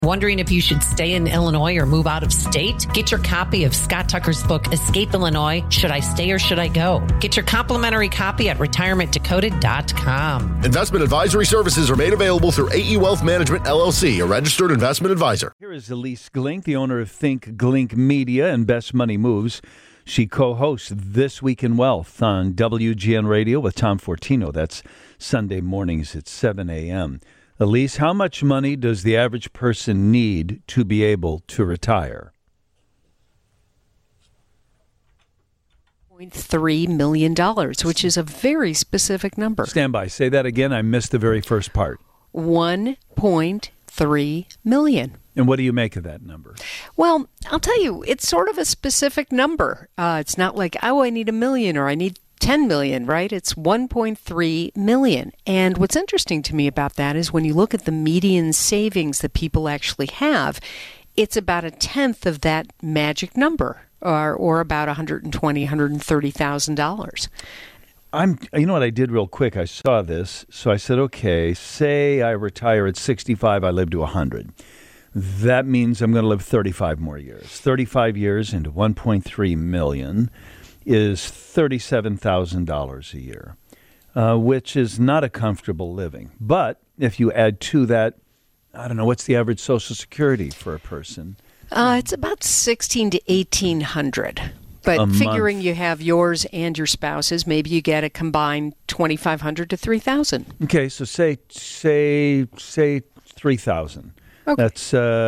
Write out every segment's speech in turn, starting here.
Wondering if you should stay in Illinois or move out of state? Get your copy of Scott Tucker's book, Escape Illinois, Should I Stay or Should I Go? Get your complimentary copy at retirementdecoded.com. Investment advisory services are made available through AE Wealth Management, LLC, a registered investment advisor. Here is Elise Glink, the owner of Think Glink Media and Best Money Moves. She co-hosts This Week in Wealth on WGN Radio with Tom Fortino. That's Sunday mornings at 7 a.m. Elise, how much money does the average person need to be able to retire? $3 million, which is a very specific number. Stand by. Say that again. I missed the very first part. $1.3 million. And what do you make of that number? Well, I'll tell you, it's sort of a specific number. It's not like, oh, I need $1 million or I need 10 million, right? It's 1.3 million. And what's interesting to me about that is when you look at the median savings that people actually have, it's about a tenth of that magic number, or about $120,000, $130,000. You know what I did real quick? I saw this. So I said, okay, say I retire at 65, I live to 100. That means I'm going to live 35 more years. 35 years into 1.3 million is $37,000 a year, which is not a comfortable living. But if you add to that, I don't know, what's the average Social Security for a person? It's about $1,600 to $1,800. But figuring you have yours and your spouse's, maybe you get a combined $2,500 to $3,000. Okay, so say $3,000. Okay. That's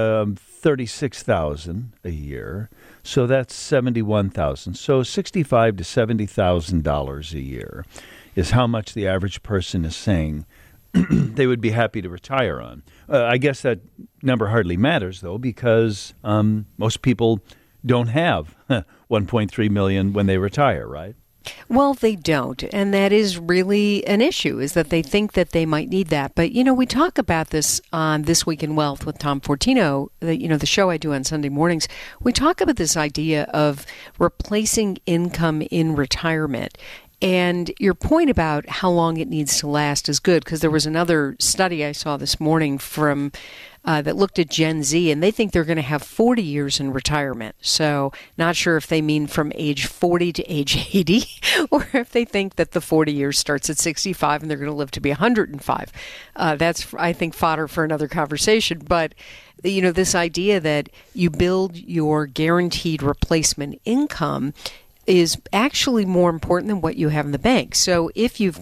$36,000 a year. So that's $71,000. So $65,000 to $70,000 a year is how much the average person is saying they would be happy to retire on. I guess that number hardly matters, though, because most people don't have 1.3 million when they retire, right? Well, they don't, and that is really an issue, is that they think that they might need that. But, you know, we talk about this on This Week in Wealth with Tom Fortino, the show I do on Sunday mornings. We talk about this idea of replacing income in retirement. And your point about how long it needs to last is good, because there was another study I saw this morning from that looked at Gen Z, and they think they're going to have 40 years in retirement. So not sure if they mean from age 40 to age 80, or if they think that the 40 years starts at 65 and they're going to live to be 105. That's, I think, fodder for another conversation. But, you know, this idea that you build your guaranteed replacement income is actually more important than what you have in the bank. So if you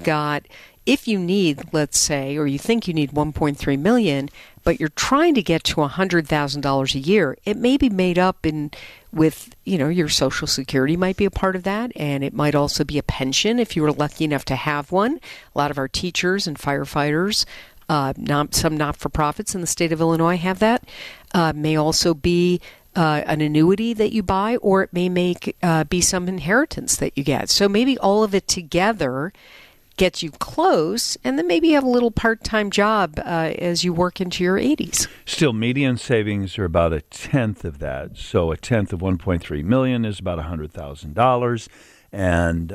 need, let's say, or you think you need 1.3 million, but you're trying to get to $100,000 a year, it may be made up with, you know, your Social Security might be a part of that, and it might also be a pension if you were lucky enough to have one. A lot of our teachers and firefighters, some not-for-profits in the state of Illinois have that. May also be an annuity that you buy, or it may be some inheritance that you get. So maybe all of it together gets you close, and then maybe you have a little part-time job as you work into your 80s. Still, median savings are about a tenth of that. So a tenth of 1.3 million is about $100,000. And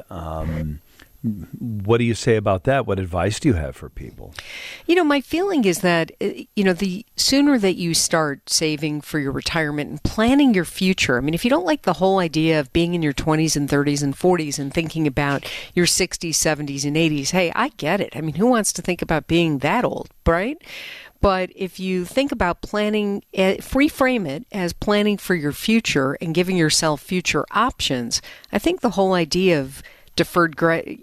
what do you say about that? What advice do you have for people? You know, my feeling is that, you know, the sooner that you start saving for your retirement and planning your future, I mean, if you don't like the whole idea of being in your 20s and 30s and 40s and thinking about your 60s, 70s, and 80s, hey, I get it. I mean, who wants to think about being that old, right? But if you think about planning, reframe it as planning for your future and giving yourself future options, I think the whole idea of deferred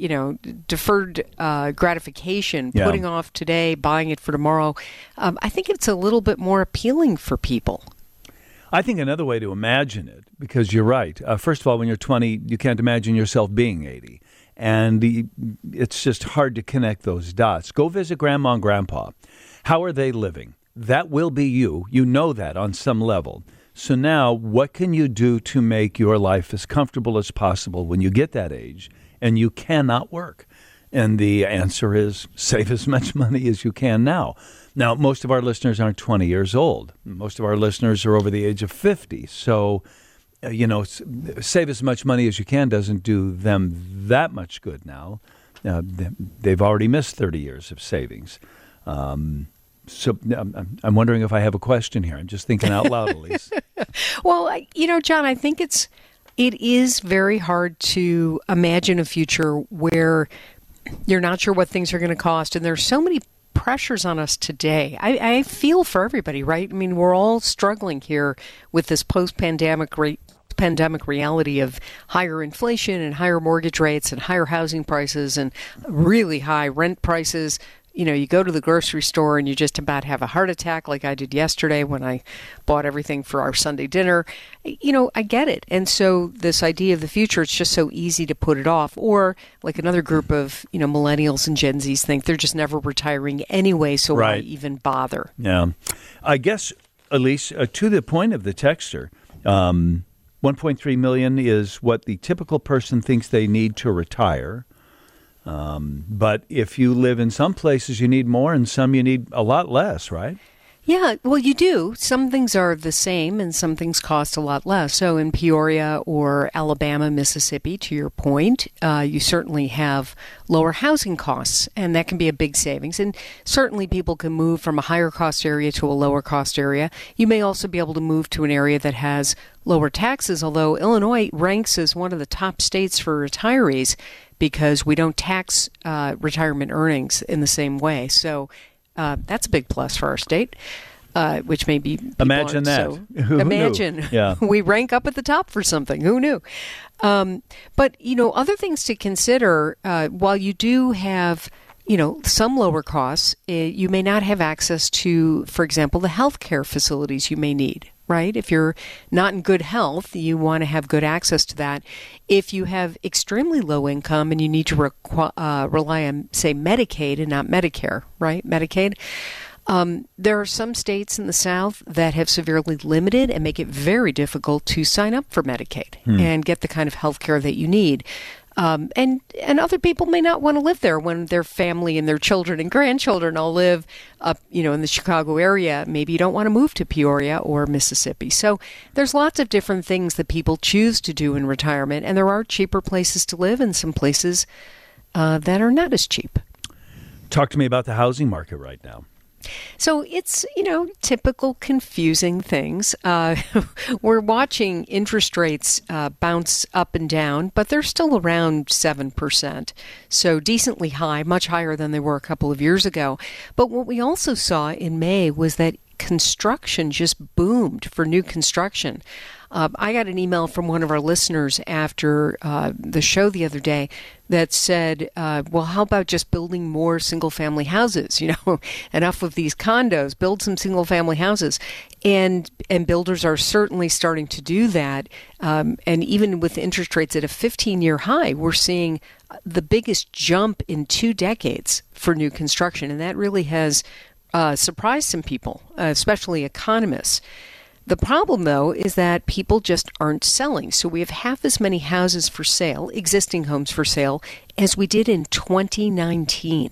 gratification, putting off today, buying it for tomorrow, I think it's a little bit more appealing for people. I think another way to imagine it, because you're right. First of all, when you're 20, you can't imagine yourself being 80. And it's just hard to connect those dots. Go visit Grandma and Grandpa. How are they living? That will be you. You know that on some level. So now, what can you do to make your life as comfortable as possible when you get that age and you cannot work? And the answer is save as much money as you can now. Now, most of our listeners aren't 20 years old. Most of our listeners are over the age of 50. So, save as much money as you can doesn't do them that much good now. They've already missed 30 years of savings. So I'm wondering if I have a question here. I'm just thinking out loud, Elise. Well, John, I think it is very hard to imagine a future where you're not sure what things are going to cost, and there's so many pressures on us today. I feel for everybody, right? I mean, we're all struggling here with this post-pandemic reality of higher inflation and higher mortgage rates and higher housing prices and really high rent prices. You go to the grocery store and you just about have a heart attack like I did yesterday when I bought everything for our Sunday dinner. I get it. And so this idea of the future, it's just so easy to put it off. Or like another group of, millennials and Gen Zs think they're just never retiring anyway, so why even bother? Yeah. I guess, Elise, to the point of the texter, 1.3 million is what the typical person thinks they need to retire. But if you live in some places, you need more, and some you need a lot less, right? Yeah, well, you do. Some things are the same, and some things cost a lot less. So in Peoria or Alabama, Mississippi, to your point, you certainly have lower housing costs, and that can be a big savings. And certainly people can move from a higher cost area to a lower cost area. You may also be able to move to an area that has lower taxes, although Illinois ranks as one of the top states for retirees, because we don't tax retirement earnings in the same way. So that's a big plus for our state, which may be... Imagine that. So Who imagine knew? Yeah. We rank up at the top for something. Who knew? But, other things to consider, while you do have... some lower costs, you may not have access to, for example, the healthcare facilities you may need, right? If you're not in good health, you want to have good access to that. If you have extremely low income and you need to rely on, say, Medicaid and not Medicare, right? Medicaid. There are some states in the South that have severely limited and make it very difficult to sign up for Medicaid and get the kind of health care that you need. And other people may not want to live there when their family and their children and grandchildren all live up, in the Chicago area. Maybe you don't want to move to Peoria or Mississippi. So there's lots of different things that people choose to do in retirement, and there are cheaper places to live and some places that are not as cheap. Talk to me about the housing market right now. So it's, typical confusing things. We're watching interest rates bounce up and down, but they're still around 7%. So decently high, much higher than they were a couple of years ago. But what we also saw in May was that construction just boomed for new construction. I got an email from one of our listeners after the show the other day that said, well, how about just building more single-family houses? Enough of these condos, build some single-family houses. And builders are certainly starting to do that. And even with interest rates at a 15-year high, we're seeing the biggest jump in 2 decades for new construction. And that really has surprised some people, especially economists. The problem, though, is that people just aren't selling. So we have half as many houses for sale, existing homes for sale, as we did in 2019.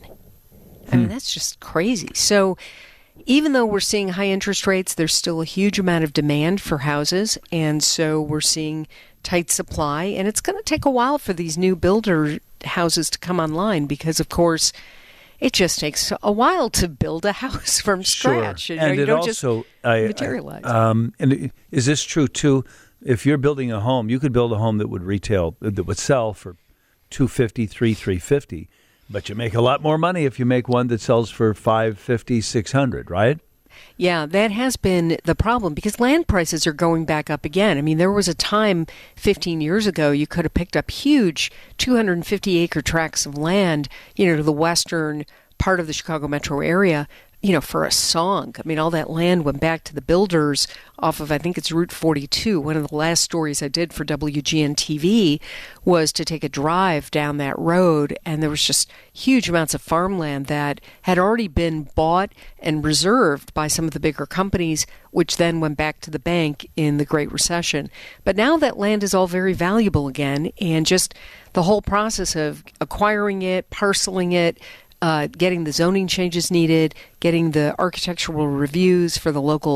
I mean, that's just crazy. So even though we're seeing high interest rates, there's still a huge amount of demand for houses. And so we're seeing tight supply. And it's going to take a while for these new builder houses to come online because, of course, it just takes a while to build a house from scratch. Sure. And you don't also just materialize. And is this true too? If you're building a home, you could build a home that would sell for $250,000, $350,000, but you make a lot more money if you make one that sells for $550,000, $600,000, right? Yeah, that has been the problem because land prices are going back up again. I mean, there was a time 15 years ago you could have picked up huge 250-acre tracts of land, to the western part of the Chicago metro area, for a song. I mean, all that land went back to the builders off of, I think it's Route 42. One of the last stories I did for WGN-TV was to take a drive down that road, and there was just huge amounts of farmland that had already been bought and reserved by some of the bigger companies, which then went back to the bank in the Great Recession. But now that land is all very valuable again, and just the whole process of acquiring it, parceling it, getting the zoning changes needed, getting the architectural reviews for the local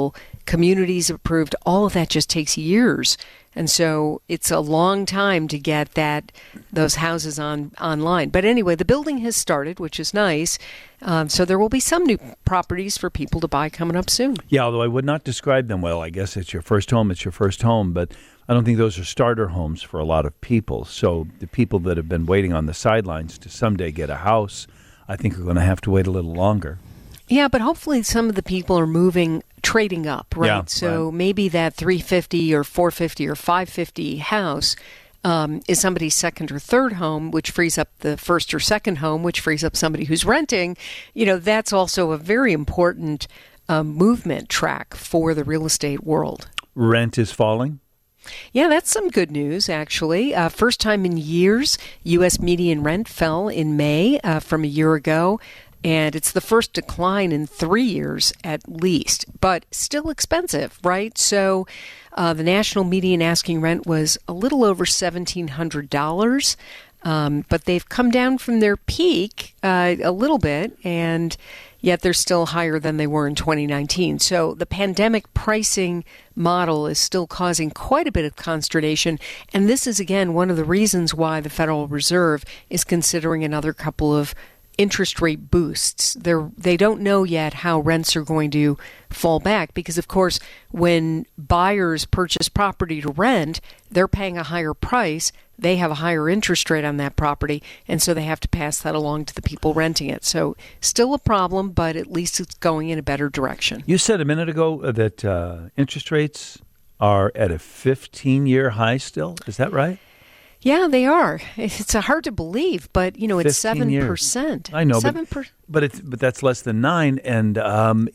communities approved. All of that just takes years. And so it's a long time to get those houses online. But anyway, the building has started, which is nice. So there will be some new properties for people to buy coming up soon. Yeah, although I would not describe them well. I guess it's your first home, but I don't think those are starter homes for a lot of people. So the people that have been waiting on the sidelines to someday get a house, I think are going to have to wait a little longer. Yeah, but hopefully some of the people are trading up, right? Yeah, so maybe that 350 or 450 or 550 house is somebody's second or third home, which frees up the first or second home, which frees up somebody who's renting. That's also a very important movement track for the real estate world. Rent is falling? Yeah, that's some good news, actually. First time in years, U.S. median rent fell in May from a year ago. And it's the first decline in 3 years at least, but still expensive, right? So the national median asking rent was a little over $1,700, but they've come down from their peak a little bit, and yet they're still higher than they were in 2019. So the pandemic pricing model is still causing quite a bit of consternation. And this is, again, one of the reasons why the Federal Reserve is considering another couple of interest rate boosts. They don't know yet how rents are going to fall back because, of course, when buyers purchase property to rent, they're paying a higher price. They have a higher interest rate on that property, and so they have to pass that along to the people renting it. So still a problem, but at least it's going in a better direction. You said a minute ago that interest rates are at a 15-year high still. Is that right? Yeah, they are. It's hard to believe, but it's 7%. Years. I know, 7%. But that's less than 9%, and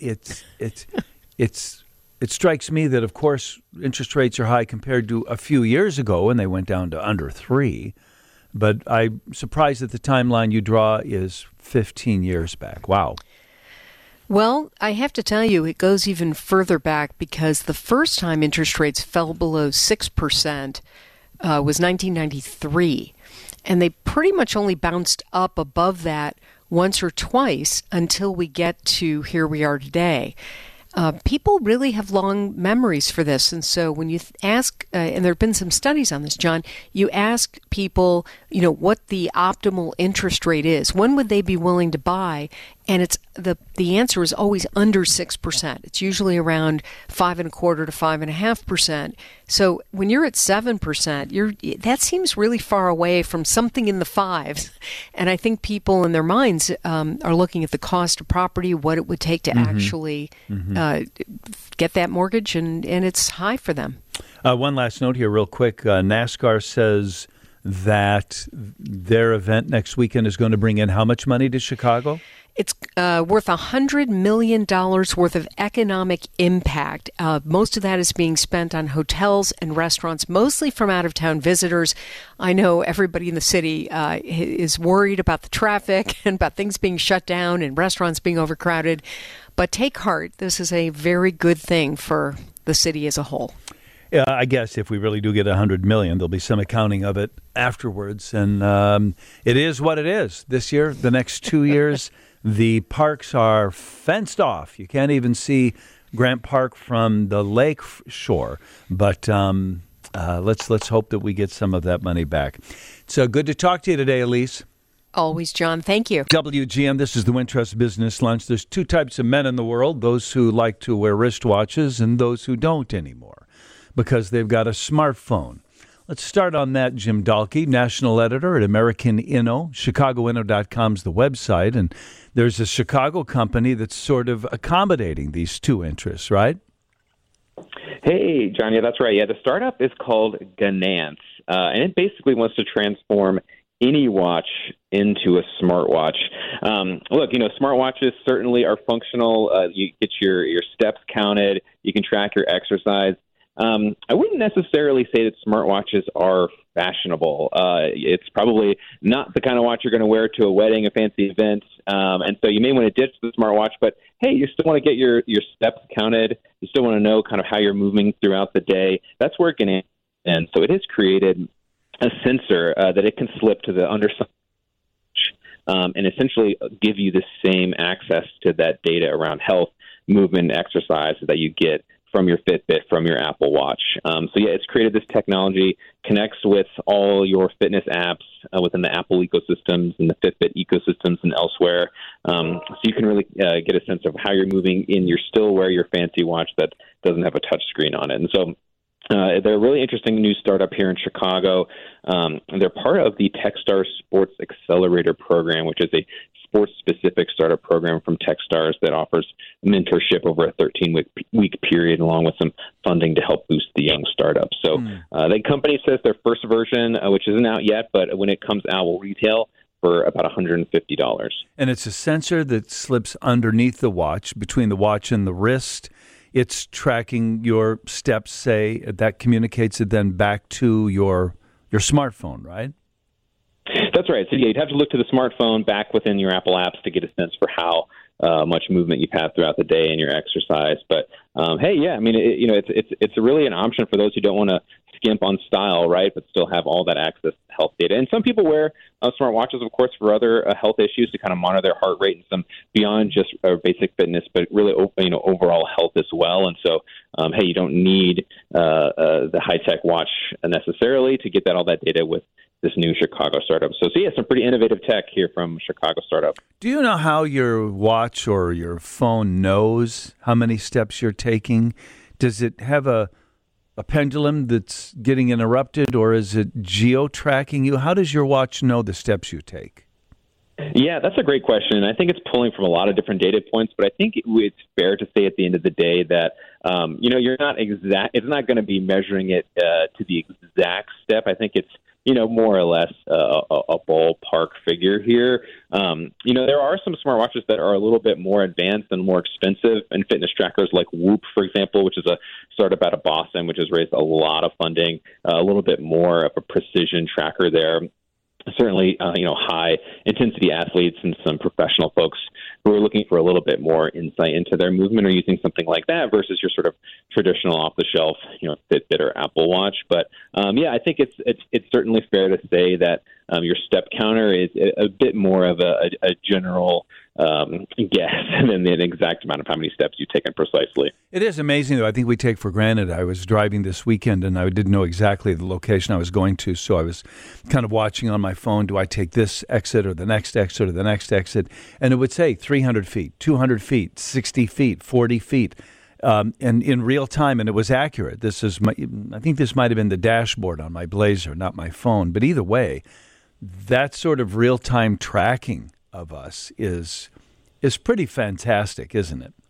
it strikes me that, of course, interest rates are high compared to a few years ago when they went down to under 3%. But I'm surprised that the timeline you draw is 15 years back. Wow. Well, I have to tell you, it goes even further back because the first time interest rates fell below 6%. Was 1993, and they pretty much only bounced up above that once or twice until we get to here we are today. People really have long memories for this, and so when you ask, and there have been some studies on this, John, you ask people, what the optimal interest rate is. When would they be willing to buy? And it's the answer is always under 6%. It's usually around 5.25% to 5.5%. So when you're at 7%, that seems really far away from something in the fives. And I think people in their minds are looking at the cost of property, what it would take to actually get that mortgage, and it's high for them. One last note here real quick. NASCAR says that their event next weekend is going to bring in how much money to Chicago? It's worth $100 million worth of economic impact. Most of that is being spent on hotels and restaurants, mostly from out-of-town visitors. I know everybody in the city is worried about the traffic and about things being shut down and restaurants being overcrowded. But take heart, this is a very good thing for the city as a whole. Yeah, I guess if we really do get $100 million, there'll be some accounting of it afterwards. And it is what it is. This year, the next 2 years, the parks are fenced off. You can't even see Grant Park from the lake shore. But let's hope that we get some of that money back. So good to talk to you today, Elise. Always, John. Thank you. WGN, this is the Wintrust Business Lunch. There's two types of men in the world, those who like to wear wristwatches and those who don't anymore because they've got a smartphone. Let's start on that. Jim Dahlke, national editor at American Inno. ChicagoInno.com's the website, and there's a Chicago company that's sort of accommodating these two interests, right? Hey, John, yeah, that's right. Yeah, the startup is called Ganance, and it basically wants to transform any watch into a smartwatch. Look, smartwatches certainly are functional. You get your steps counted. You can track your exercise. I wouldn't necessarily say that smartwatches are fashionable. It's probably not the kind of watch you're going to wear to a wedding, a fancy event, and so you may want to ditch the smartwatch, but hey, you still want to get your steps counted. You still want to know kind of how you're moving throughout the day. That's where Ganance, and so it has created a sensor that it can slip to the underside and essentially give you the same access to that data around health, movement, exercise that you get from your Fitbit, from your Apple Watch. It's created this technology, connects with all your fitness apps within the Apple ecosystems and the Fitbit ecosystems and elsewhere. So you can really get a sense of how you're moving in. You still wear your fancy watch that doesn't have a touch screen on it. And so they're a really interesting new startup here in Chicago. They're part of the Techstars Sports Accelerator program, which is a sports-specific startup program from Techstars that offers mentorship over a 13-week period, along with some funding to help boost the young startups. So the company says their first version, which isn't out yet, but when it comes out, will retail for about $150. And it's a sensor that slips underneath the watch, between the watch and the wrist. It's tracking your steps, say, that communicates it then back to your smartphone, right? That's right. So you'd have to look to the smartphone back within your Apple apps to get a sense for how much movement you've had throughout the day and your exercise. But it's really an option for those who don't want to skimp on style, right, but still have all that access to health data. And some people wear smartwatches, of course, for other health issues to kind of monitor their heart rate and some beyond just basic fitness, but really overall health as well. And so, you don't need the high-tech watch necessarily to get all that data with this new Chicago startup. So some pretty innovative tech here from Chicago startup. Do you know how your watch or your phone knows how many steps you're taking? Does it have a pendulum that's getting interrupted, or is it geo-tracking you? How does your watch know the steps you take? Yeah, that's a great question. I think it's pulling from a lot of different data points, but I think it's fair to say at the end of the day that, you're not exact. It's not going to be measuring it to the exact step. I think it's, more or less a ballpark figure here. There are some smartwatches that are a little bit more advanced and more expensive, and fitness trackers like Whoop, for example, which is a startup out of Boston, which has raised a lot of funding, a little bit more of a precision tracker there. Certainly, high intensity athletes and some professional folks who are looking for a little bit more insight into their movement are using something like that versus your sort of traditional off the shelf, Fitbit or Apple Watch. But I think it's certainly fair to say that your step counter is a bit more of a general guess than the exact amount of how many steps you've taken precisely. It is amazing, though. I think we take for granted. I was driving this weekend, and I didn't know exactly the location I was going to, so I was kind of watching on my phone, do I take this exit or the next exit or the next exit? And it would say 300 feet, 200 feet, 60 feet, 40 feet. And in real time, and it was accurate. I think this might have been the dashboard on my Blazer, not my phone. But either way, that sort of real-time tracking of us is pretty fantastic, isn't it?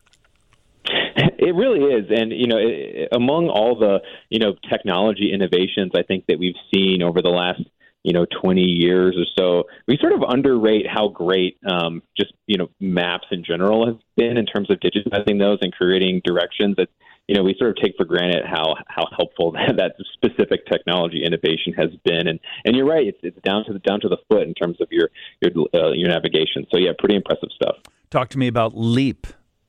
It really is. And, among all the, technology innovations I think that we've seen over the last, 20 years or so, we sort of underrate how great maps in general have been in terms of digitizing those and creating directions that, we sort of take for granted how helpful that specific technology innovation has been. And you're right, it's down to the foot in terms of your navigation. So pretty impressive stuff. Talk to me about Leap.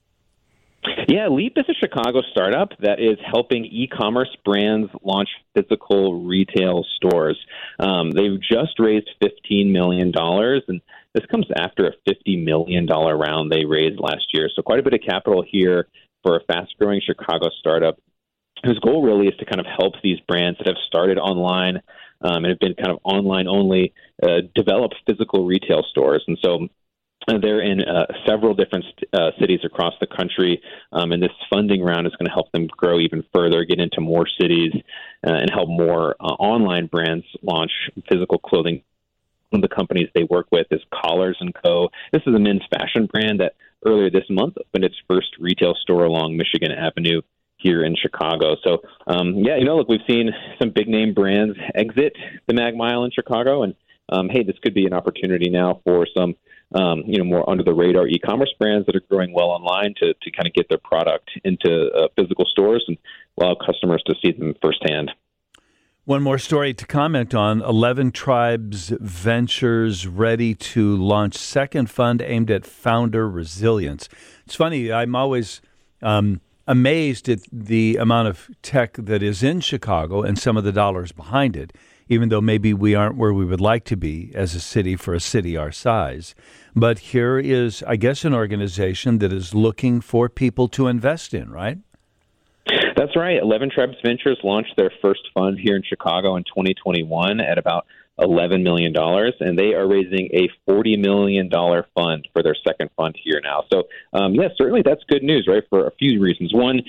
Yeah, Leap is a Chicago startup that is helping e-commerce brands launch physical retail stores. They've just raised $15 million, and this comes after a $50 million round they raised last year. So quite a bit of capital here for a fast-growing Chicago startup whose goal really is to kind of help these brands that have started online and have been kind of online only develop physical retail stores. And so they're in several different cities across the country, and this funding round is going to help them grow even further, get into more cities, and help more online brands launch physical clothing. One of the companies they work with is Collars & Co. This is a men's fashion brand that earlier this month opened its first retail store along Michigan Avenue here in Chicago. So, look, we've seen some big-name brands exit the Mag Mile in Chicago, and this could be an opportunity now for some more under-the-radar e-commerce brands that are growing well online to kind of get their product into physical stores and allow customers to see them firsthand. One more story to comment on. 11 Tribes Ventures ready to launch second fund aimed at founder resilience. It's funny, I'm always amazed at the amount of tech that is in Chicago and some of the dollars behind it, even though maybe we aren't where we would like to be as a city for a city our size. But here is, I guess, an organization that is looking for people to invest in, right? That's right. 11 Tribes Ventures launched their first fund here in Chicago in 2021 at about $11 million, and they are raising a $40 million fund for their second fund here now. So, yes, certainly that's good news, right, for a few reasons. One,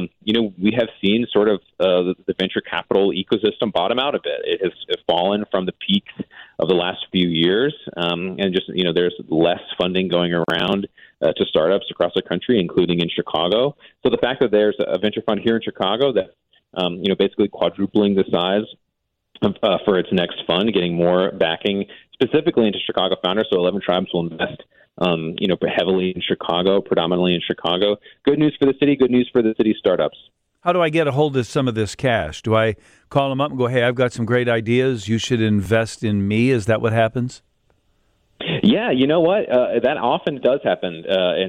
we have seen sort of the venture capital ecosystem bottom out a bit. It has fallen from the peaks of the last few years, and just, there's less funding going around to startups across the country, including in Chicago. So the fact that there's a venture fund here in Chicago that, basically quadrupling the size for its next fund, getting more backing specifically into Chicago founders. So 11 Tribes will invest, heavily in Chicago, predominantly in Chicago. Good news for the city. Good news for the city startups. How do I get a hold of some of this cash? Do I call them up and go, hey, I've got some great ideas. You should invest in me? Is that what happens? Yeah, you know what? That often does happen.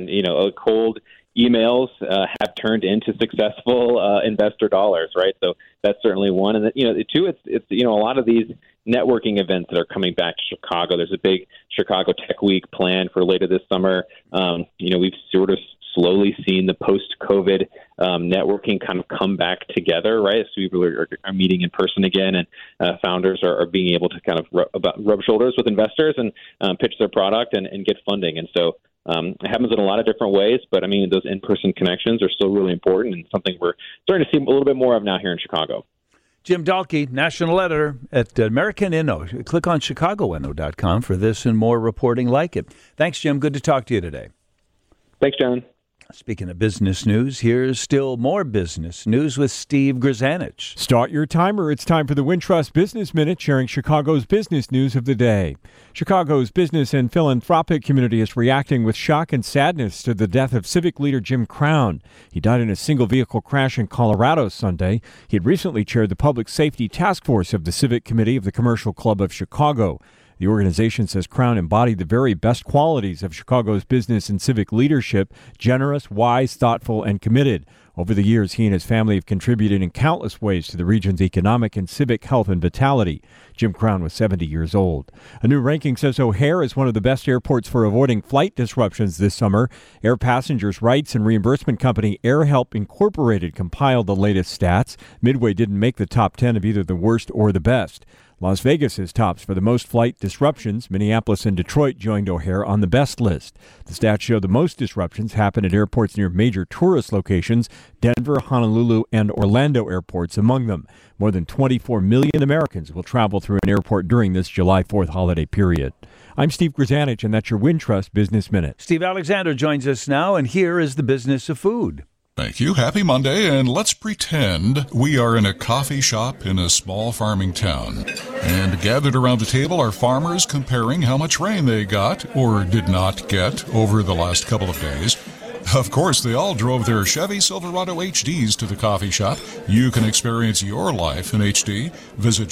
Cold emails have turned into successful investor dollars, right? So that's certainly one. And two, it's a lot of these networking events that are coming back to Chicago. There's a big Chicago Tech Week planned for later this summer. We've sort of slowly seen the post-COVID networking kind of come back together, right? So people are meeting in person again, and founders are being able to kind of rub shoulders with investors and pitch their product and get funding. And so it happens in a lot of different ways, but I mean, those in-person connections are still really important and something we're starting to see a little bit more of now here in Chicago. Jim Dahlke, national editor at American Inno. Click on chicagoinno.com for this and more reporting like it. Thanks, Jim. Good to talk to you today. Thanks, John. Speaking of business news, here's still more business news with Steve Grzanich. Start your timer. It's time for the Wintrust Business Minute, sharing Chicago's business news of the day. Chicago's business and philanthropic community is reacting with shock and sadness to the death of civic leader Jim Crown. He died in a single-vehicle crash in Colorado Sunday. He had recently chaired the Public Safety Task Force of the Civic Committee of the Commercial Club of Chicago. The organization says Crown embodied the very best qualities of Chicago's business and civic leadership: generous, wise, thoughtful, and committed. Over the years, he and his family have contributed in countless ways to the region's economic and civic health and vitality. Jim Crown was 70 years old. A new ranking says O'Hare is one of the best airports for avoiding flight disruptions this summer. Air passengers' rights and reimbursement company AirHelp Incorporated compiled the latest stats. Midway didn't make the top 10 of either the worst or the best. Las Vegas is tops for the most flight disruptions. Minneapolis and Detroit joined O'Hare on the best list. The stats show the most disruptions happen at airports near major tourist locations, Denver, Honolulu, and Orlando airports among them. More than 24 million Americans will travel through an airport during this July 4th holiday period. I'm Steve Grzanich, and that's your Wintrust Business Minute. Steve Alexander joins us now, and here is the business of food. Thank you. Happy Monday, and let's pretend we are in a coffee shop in a small farming town. And gathered around the table are farmers comparing how much rain they got or did not get over the last couple of days. Of course, they all drove their Chevy Silverado HDs to the coffee shop. You can experience your life in HD. Visit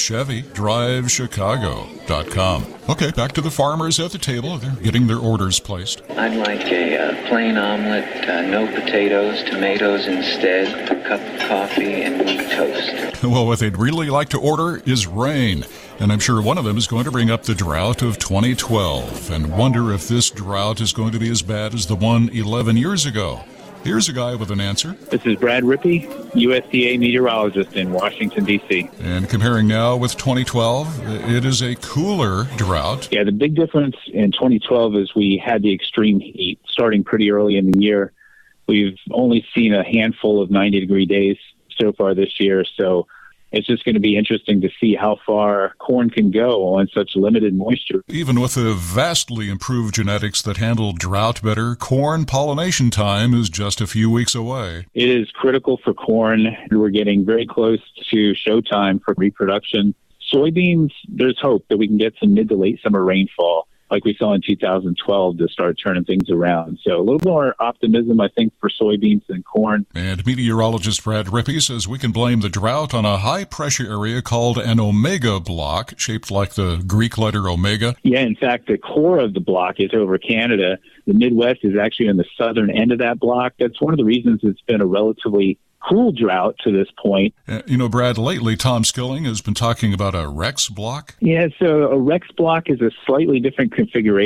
ChevyDriveChicago.com. Okay, back to the farmers at the table. They're getting their orders placed. I'd like a plain omelet, no potatoes, tomatoes instead, a cup of coffee, and wheat toast. Well, what they'd really like to order is rain. And I'm sure one of them is going to bring up the drought of 2012 and wonder if this drought is going to be as bad as the one 11 years ago. Here's a guy with an answer. This is Brad Rippey, USDA meteorologist in Washington, D.C. And comparing now with 2012, it is a cooler drought. Yeah, the big difference in 2012 is we had the extreme heat starting pretty early in the year. We've only seen a handful of 90-degree days so far this year, so it's just going to be interesting to see how far corn can go on such limited moisture. Even with the vastly improved genetics that handle drought better, corn pollination time is just a few weeks away. It is critical for corn. We're getting very close to showtime for reproduction. Soybeans, there's hope that we can get some mid to late summer rainfall like we saw in 2012 to start turning things around. So a little more optimism, I think, for soybeans than corn. And meteorologist Brad Rippey says we can blame the drought on a high-pressure area called an omega block, shaped like the Greek letter omega. Yeah, in fact, the core of the block is over Canada. The Midwest is actually on the southern end of that block. That's one of the reasons it's been a relatively cool drought to this point. Brad, lately Tom Skilling has been talking about a Rex block. Yeah, so a Rex block is a slightly different configuration. It's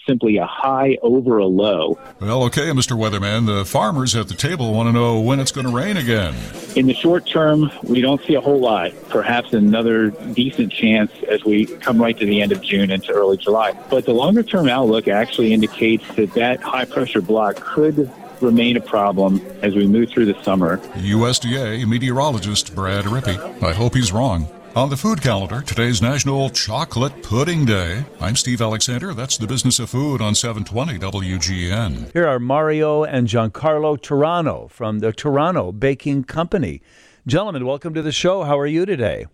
simply a high over a low. Well, okay, Mr. Weatherman, the farmers at the table want to know when it's going to rain again. In the short term, we don't see a whole lot. Perhaps another decent chance as we come right to the end of June into early July. But the longer-term outlook actually indicates that high-pressure block could remain a problem as we move through the summer. USDA meteorologist Brad Rippey. I hope he's wrong. On the food calendar, today's National Chocolate Pudding Day. I'm Steve Alexander. That's the Business of Food on 720 WGN. Here are Mario and Giancarlo Turano from the Turano Baking Company. Gentlemen, welcome to the show. How are you today?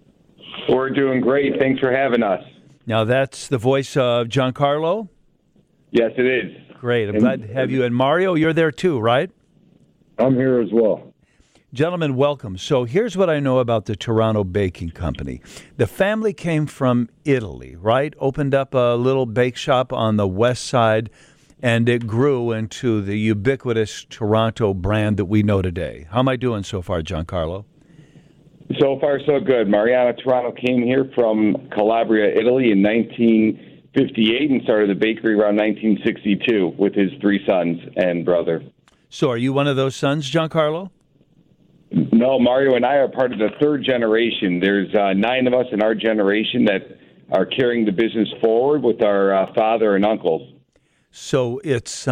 We're doing great. Thanks for having us. Now, that's the voice of Giancarlo? Yes, it is. Great. I'm glad to have you. And Mario, you're there too, right? I'm here as well. Gentlemen, welcome. So here's what I know about the Turano Baking Company. The family came from Italy, right? Opened up a little bake shop on the west side, and it grew into the ubiquitous Toronto brand that we know today. How am I doing so far, Giancarlo? So far, so good. Mariano Turano came here from Calabria, Italy in 1958 and started the bakery around 1962 with his three sons and brother. So are you one of those sons, Giancarlo? No, Mario and I are part of the third generation. There's 9 of us in our generation that are carrying the business forward with our father and uncles. So it's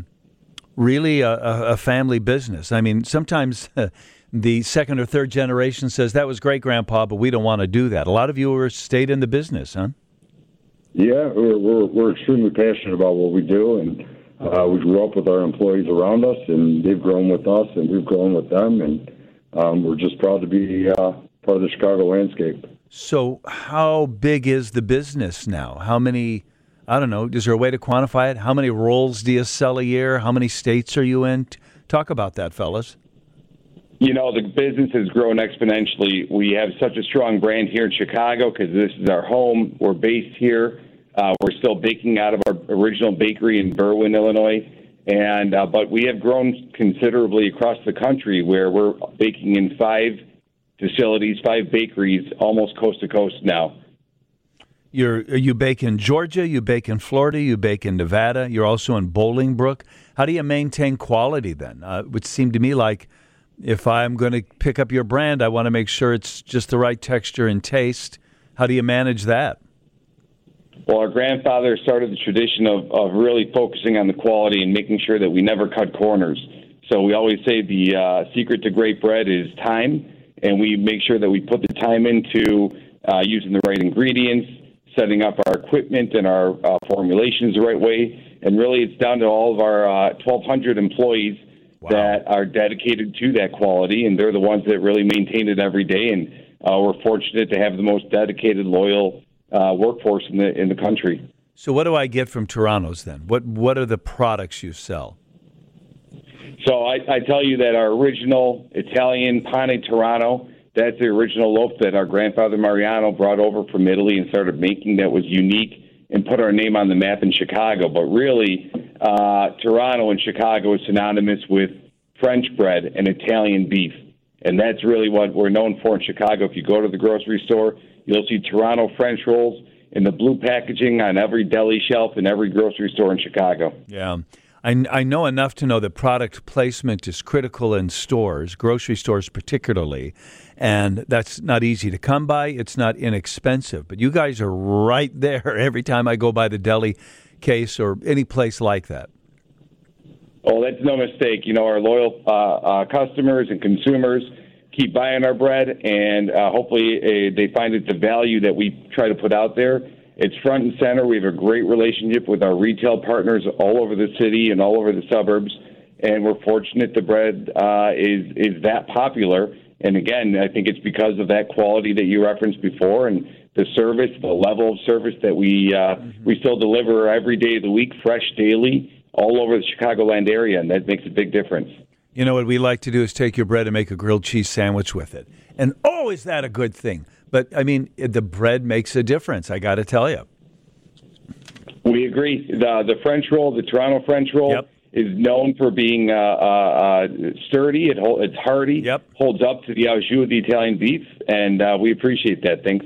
really a family business. I mean, sometimes the second or third generation says, that was great, Grandpa, but we don't want to do that. A lot of you are stayed in the business, huh? Yeah, we're extremely passionate about what we do, and we grew up with our employees around us, and they've grown with us, and we've grown with them, and we're just proud to be part of the Chicago landscape. So how big is the business now? How many, I don't know, is there a way to quantify it? How many rolls do you sell a year? How many states are you in? Talk about that, fellas. You know, the business has grown exponentially. We have such a strong brand here in Chicago because this is our home. We're based here. We're still baking out of our original bakery in Berwyn, Illinois. And but we have grown considerably across the country where we're baking in 5 facilities, 5 bakeries, almost coast to coast now. You bake in Georgia, you bake in Florida, you bake in Nevada. You're also in Bolingbrook. How do you maintain quality then? It would seem to me like if I'm going to pick up your brand, I want to make sure it's just the right texture and taste. How do you manage that? Well, our grandfather started the tradition of really focusing on the quality and making sure that we never cut corners. So we always say the secret to great bread is time, and we make sure that we put the time into using the right ingredients, setting up our equipment and our formulations the right way. And really it's down to all of our 1,200 employees that are dedicated to that quality, and they're the ones that really maintain it every day. And we're fortunate to have the most dedicated, loyal workforce in the country. So what do I get from Turano's then? What are the products you sell? So I tell you that our original Italian Pane Turano, that's the original loaf that our grandfather Mariano brought over from Italy and started making that was unique and put our name on the map in Chicago. But really, Turano in Chicago is synonymous with French bread and Italian beef. And that's really what we're known for in Chicago. If you go to the grocery store, you'll see Turano French rolls in the blue packaging on every deli shelf in every grocery store in Chicago. Yeah. I know enough to know that product placement is critical in stores, grocery stores particularly, and that's not easy to come by. It's not inexpensive, but you guys are right there every time I go by the deli case or any place like that. Oh, that's no mistake. You know, our loyal customers and consumers keep buying our bread, and hopefully they find it the value that we try to put out there. It's front and center. We have a great relationship with our retail partners all over the city and all over the suburbs, and we're fortunate the bread is that popular. And again, I think it's because of that quality that you referenced before, and the service, the level of service that we still deliver every day of the week, fresh daily, all over the Chicagoland area, and that makes a big difference. You know what we like to do is take your bread and make a grilled cheese sandwich with it. And oh, is that a good thing? But, I mean, the bread makes a difference, I got to tell you. We agree. The French roll, the Turano French roll, is known for being sturdy. It's hearty, holds up to the au jus of the Italian beef, and we appreciate that. Thanks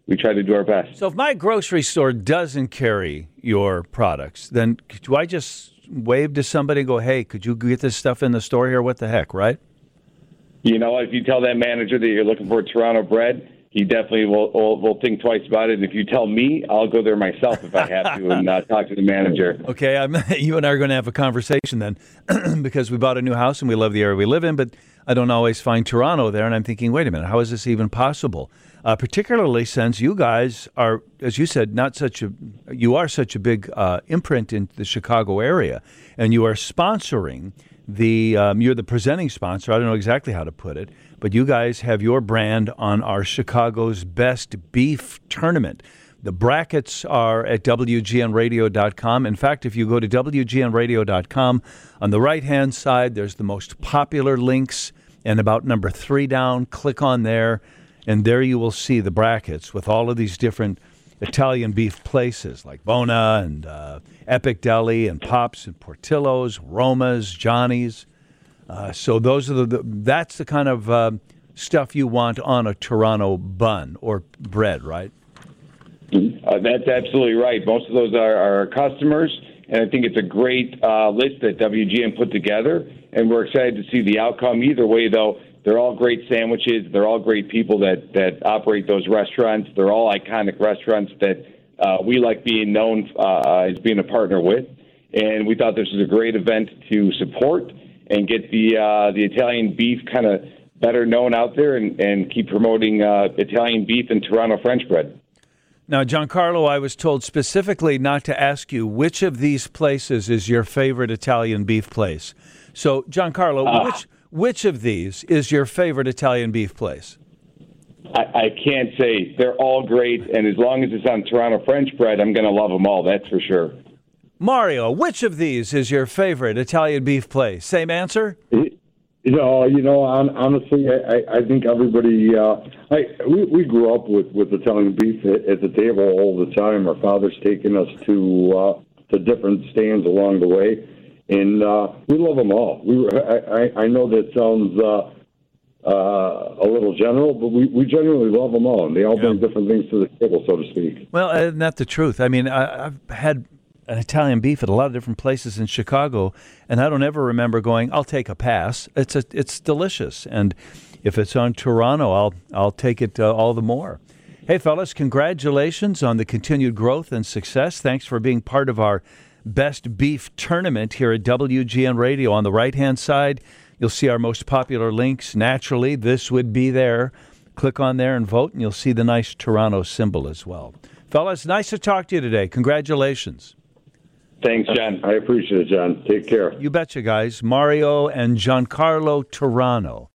we try to do our best. So if my grocery store doesn't carry your products, then do I just wave to somebody and go, hey, could you get this stuff in the store here? What the heck, right? You know, if you tell that manager that you're looking for Toronto bread, he definitely will think twice about it. And if you tell me, I'll go there myself if I have to and talk to the manager. Okay, you and I are going to have a conversation then because we bought a new house and we love the area we live in, but I don't always find Toronto there. And I'm thinking, wait a minute, how is this even possible? Particularly since you guys are, as you said, you are such a big imprint in the Chicago area, and you are sponsoring you're the presenting sponsor. I don't know exactly how to put it, but you guys have your brand on our Chicago's Best Beef Tournament. The brackets are at WGNradio.com. In fact, if you go to WGNradio.com, on the right-hand side, there's the most popular links, and about number 3 down, click on there, and there you will see the brackets with all of these different Italian beef places like Bona and Epic Deli and Pops and Portillo's, Roma's, Johnny's. So those are that's the kind of stuff you want on a Toronto bun or bread, right? That's absolutely right. Most of those are our customers, and I think it's a great list that WGN put together, and we're excited to see the outcome. Either way, though, they're all great sandwiches. They're all great people that operate those restaurants. They're all iconic restaurants that we like being known as being a partner with, and we thought this was a great event to support and get the Italian beef kind of better known out there and keep promoting Italian beef and Toronto French bread. Now, Giancarlo, I was told specifically not to ask you which of these places is your favorite Italian beef place. So, Giancarlo, which of these is your favorite Italian beef place? I can't say. They're all great, and as long as it's on Toronto French bread, I'm going to love them all, that's for sure. Mario, which of these is your favorite Italian beef place? Same answer? Honestly, I think everybody. We grew up with Italian beef at the table all the time. Our father's taken us to different stands along the way, and we love them all. I know that sounds a little general, but we genuinely love them all, and they all bring different things to the table, so to speak. Well, isn't that the truth? I mean, I've had an Italian beef at a lot of different places in Chicago, and I don't ever remember going, I'll take a pass. It's delicious, and if it's on Toronto, I'll take it all the more. Hey, fellas, congratulations on the continued growth and success. Thanks for being part of our Best Beef Tournament here at WGN Radio. On the right-hand side, you'll see our most popular links. Naturally, this would be there. Click on there and vote, and you'll see the nice Toronto symbol as well. Fellas, nice to talk to you today. Congratulations. Thanks, John. I appreciate it, John. Take care. You betcha, guys. Mario and Giancarlo Toronto.